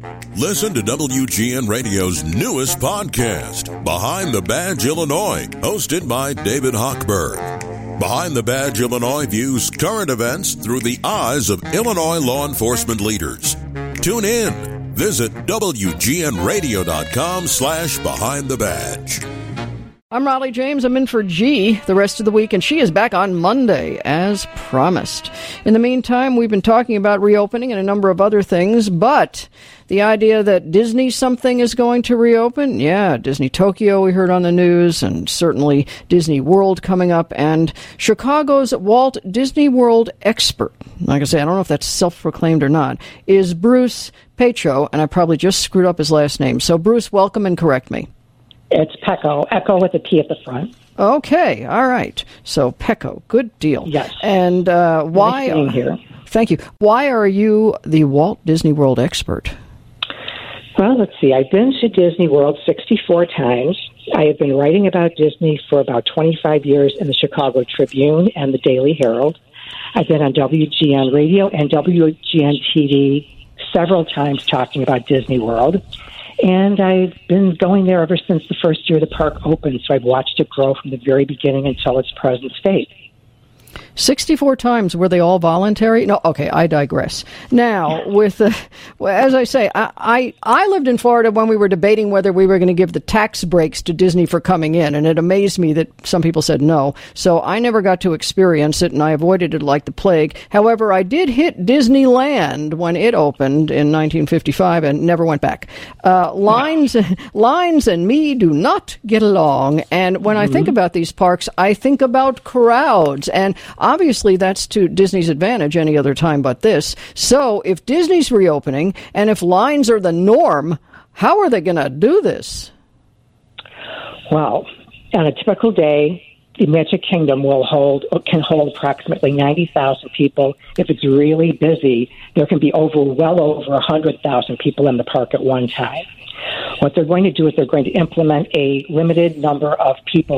Listen to WGN Radio's newest podcast, Behind the Badge Illinois, hosted by David Hochberg. Behind the Badge Illinois views current events through the eyes of Illinois law enforcement leaders. Tune in. Visit WGNRadio.com/Behind the Badge. I'm Raleigh James. I'm in for G the rest of the week, and she is back on Monday, as promised. In the meantime, we've been talking about reopening and a number of other things, but the idea that Disney something is going to reopen, yeah, Disney Tokyo we heard on the news, and certainly Disney World coming up, and Chicago's Walt Disney World expert, like I say, I don't know if that's self-proclaimed or not, is Bruce Petro, and I probably just screwed up his last name. So, Bruce, welcome and correct me. It's Pecco, Echo with a P at the front. Okay, all right. So Pecco, good deal. Yes. And why? Nice being here. Thank you. Why are you the Walt Disney World expert? Well, let's see. I've been to Disney World 64 times. I have been writing about Disney for about 25 years in the Chicago Tribune and the Daily Herald. I've been on WGN Radio and WGN TV several times talking about Disney World. And I've been going there ever since the first year the park opened, so I've watched it grow from the very beginning until its present state. 64 times, were they all voluntary? No, okay, I digress. Now, with as I say, I lived in Florida when we were debating whether we were going to give the tax breaks to Disney for coming in, and it amazed me that some people said no. So I never got to experience it, and I avoided it like the plague. However, I did hit Disneyland when it opened in 1955 and never went back. Lines and me do not get along, and when I think about these parks, I think about crowds, and obviously, that's to Disney's advantage any other time but this. So if Disney's reopening and if lines are the norm, how are they going to do this? Well, on a typical day, the Magic Kingdom can hold approximately 90,000 people. If it's really busy, there can be well over 100,000 people in the park at one time. What they're going to do is they're going to implement a limited number of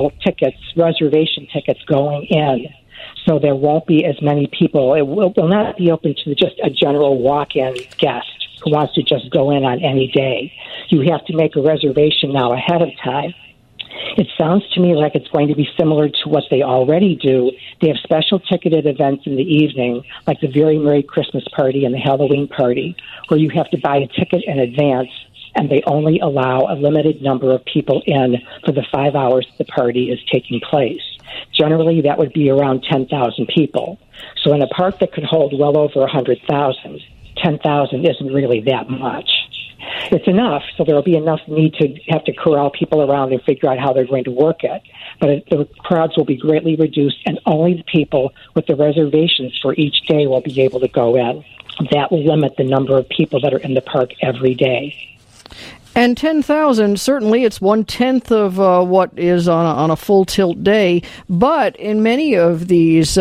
reservation tickets going in. So there won't be as many people. It will not be open to just a general walk-in guest who wants to just go in on any day. You have to make a reservation now ahead of time. It sounds to me like it's going to be similar to what they already do. They have special ticketed events in the evening, like the Very Merry Christmas Party and the Halloween Party, where you have to buy a ticket in advance, and they only allow a limited number of people in for the 5 hours the party is taking place. Generally, that would be around 10,000 people. So in a park that could hold well over 100,000, 10,000 isn't really that much. It's enough, so there will be enough need to have to corral people around and figure out how they're going to work it. But the crowds will be greatly reduced, and only the people with the reservations for each day will be able to go in. That will limit the number of people that are in the park every day. And 10,000, certainly it's 1/10 of what is on a full tilt day. But in many of these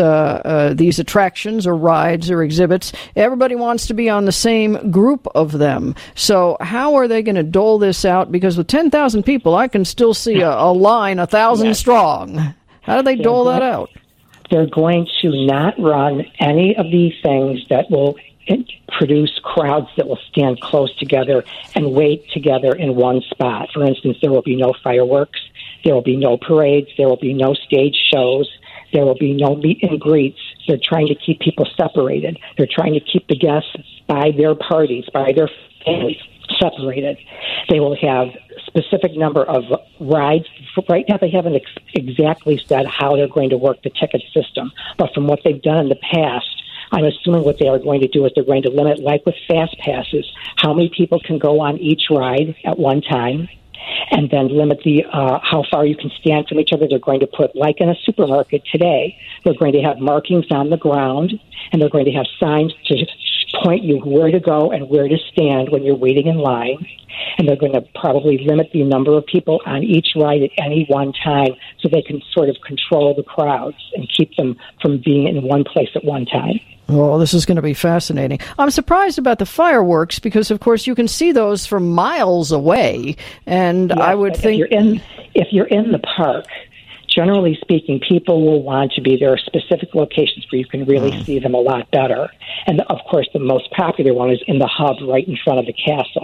attractions or rides or exhibits, everybody wants to be on the same group of them. So how are they going to dole this out? Because with 10,000 people, I can still see a line 1,000 strong. How do they dole that out? They're going to not run any of these things that will produce crowds that will stand close together and wait together in one spot. For instance, there will be no fireworks, there will be no parades, there will be no stage shows, there will be no meet and greets. They're trying to keep people separated. They're trying to keep the guests by their parties, by their families, separated. They will have a specific number of rides. Right now, they haven't exactly said how they're going to work the ticket system, but from what they've done in the past, I'm assuming what they are going to do is they're going to limit, like with fast passes, how many people can go on each ride at one time, and then limit the how far you can stand from each other. They're going to put, like in a supermarket today, they're going to have markings on the ground, and they're going to have signs to point you where to go and where to stand when you're waiting in line. And they're going to probably limit the number of people on each ride at any one time so they can sort of control the crowds and keep them from being in one place at one time. Oh, this is going to be fascinating. I'm surprised about the fireworks because, of course, you can see those from miles away. And yes, I would think if you're in the park, generally speaking, people will want to be there are specific locations where you can really see them a lot better. And, of course, the most popular one is in the hub right in front of the castle.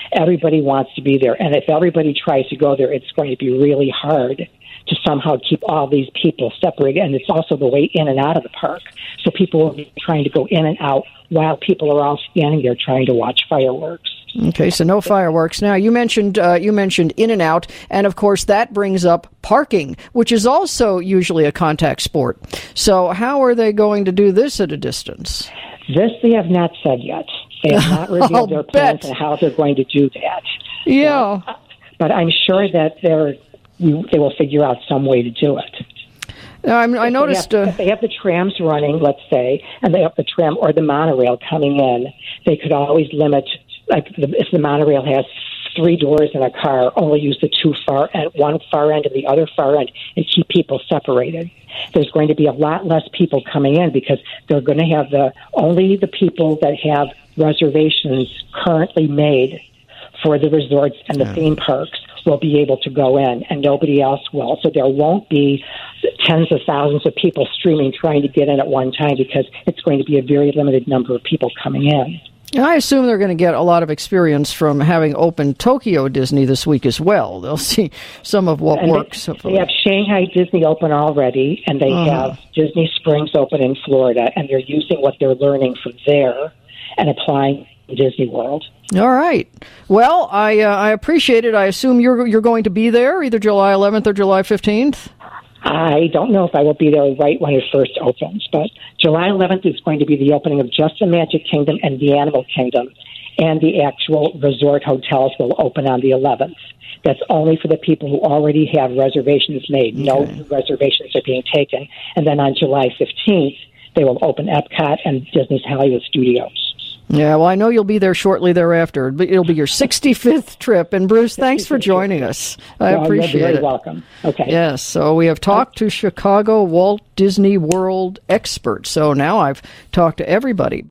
Everybody wants to be there. And if everybody tries to go there, it's going to be really hard to somehow keep all these people separated. And it's also the way in and out of the park. So people will be trying to go in and out while people are all standing there trying to watch fireworks. Okay, so no fireworks. Now, you mentioned in and out, and of course that brings up parking, which is also usually a contact sport. So how are they going to do this at a distance? This they have not said yet. They have not revealed their plans and how they're going to do that. Yeah. But I'm sure that they will figure out some way to do it. I noticed... If they have the trams running, let's say, and they have the tram or the monorail coming in, they could always limit, if the monorail has 3 doors in a car, only use the one far end and the other far end, and keep people separated. There's going to be a lot less people coming in because they're going to have only the people that have reservations currently made for the resorts and the theme parks will be able to go in, and nobody else will. So there won't be tens of thousands of people streaming trying to get in at one time because it's going to be a very limited number of people coming in. I assume they're going to get a lot of experience from having opened Tokyo Disney this week as well. They'll see some of what works. They have Shanghai Disney open already, and they have Disney Springs open in Florida, and they're using what they're learning from there and applying to Disney World. All right. Well, I appreciate it. I assume you're going to be there either July 11th or July 15th? I don't know if I will be there right when it first opens, but July 11th is going to be the opening of just the Magic Kingdom and the Animal Kingdom, and the actual resort hotels will open on the 11th. That's only for the people who already have reservations made. Okay. No new reservations are being taken. And then on July 15th, they will open Epcot and Disney's Hollywood Studios. Yeah, well, I know you'll be there shortly thereafter, but it'll be your 65th trip. And, Bruce, thanks for joining us. I appreciate it. You're very welcome. Okay. Yes, so we have talked to Chicago Walt Disney World experts. So now I've talked to everybody.